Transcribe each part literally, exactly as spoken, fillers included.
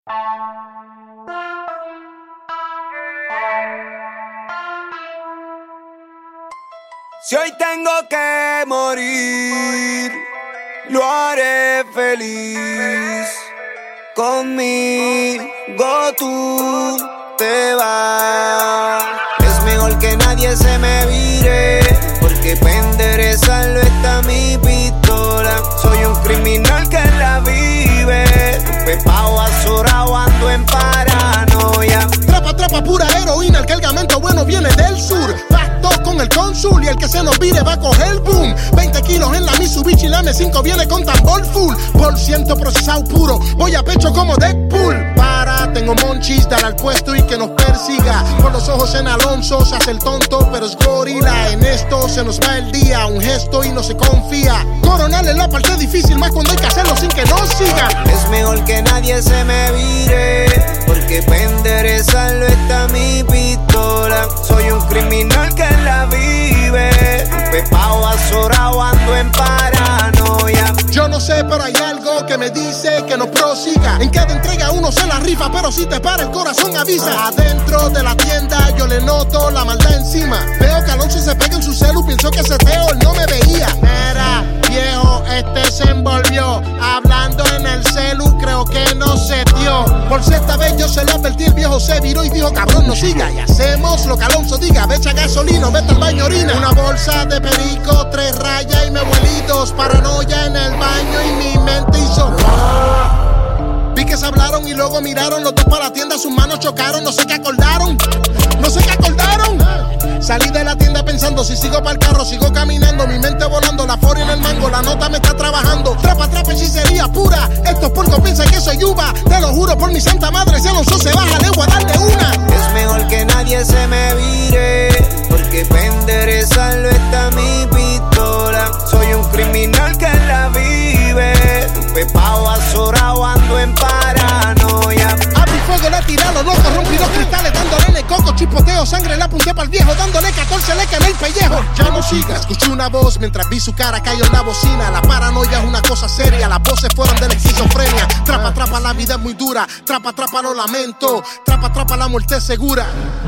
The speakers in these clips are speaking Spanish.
Si hoy tengo que morir, lo haré feliz. Conmigo tú te vas. Es mejor que nadie se me vire, porque pa' enderezarlo está mi pistola. Soy un criminal que la vive, pepao azorao, ando en paranoia. Trapa, trapa, pura heroína, el cargamento bueno viene del sur. Pacto con el cónsul y el que se nos vire va a coger boom. veinte kilos en la Mitsubishi, la M cinco viene con tambor full. Por ciento procesado puro, voy a pecho como Deadpool. Para, tengo monchis, dar al puesto y que nos persiga. Con los ojos en Alonso, se hace el tonto, pero es gorila. En esto se nos va el día, un gesto y no se confía. Coronal es la parte difícil, más cuando hay que hacerlo sin que nos siga. Es mejor que nadie se me vire, porque pa' enderezarlo está mi pistola. Soy un criminal que la vive, pepao azorao, ando en paranoia. Yo no sé, pero hay algo que me dice que no prosiga. En cada entrega uno se la rifa, pero si te para el corazón avisa. Adentro de la tienda yo le noto la maldad encima. Veo que Alonso se pega en su celu, pienso que ese teo él no me veía. Mira, viejo, este se envolvió. Hablando en el celu, creo que no se dio. Por sexta vez yo se lo advertí, el viejo se viró y dijo, cabrón, no siga. Y hacemos lo que Alonso diga, ve echa gasolina, vete al baño, orina. Una bolsa de perico, tres rayas y me vuelitos. Paranoia en el baño y mi mente hizo. Vi que se hablaron y luego miraron los dos para la tienda, sus manos chocaron, no sé qué acordaron, no sé qué acordaron. Salí de la tienda pensando, si sigo para el carro, sigo caminando, mi mente volando, la foria en el mango, la nota me está trabajando. Trapa, trapa, hechicería pura, estos puercos piensan que soy uva. Te lo juro por mi santa madre, si Alonso se baja, le voy a darle una. Es mejor que nadie se me vire, porque pa' enderezarlo está mi pistola. Soy un criminal que la vive, pepao azorao, ando en paranoia. Abrí fuego, le tiré a los locos, rompí los cristales, dándole en el coco, chipoteo, sangre, le apunté para el viejo, dándole catorce, le quemé el pellejo. Ya no siga, escuché una voz mientras vi su cara, cayó en la bocina. La paranoia es una cosa seria, las voces fueron de la esquizofrenia. Trapa, trapa, la vida es muy dura, trapa, trapa, lo lamento. Trapa, trapa, la muerte es segura.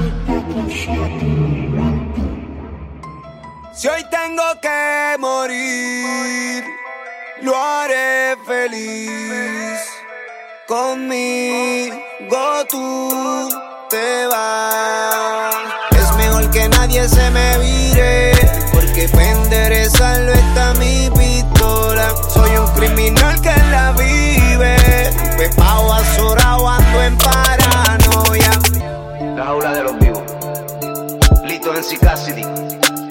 Si hoy tengo que morir, lo haré feliz. Conmigo tú te vas. Es mejor que nadie se me vire, porque pa' enderezarlo está mi pistola. Soy un criminal que la vive, pepao azorao, ando en paranoia. La jaula de los vivos, Lito en C. Cassidy.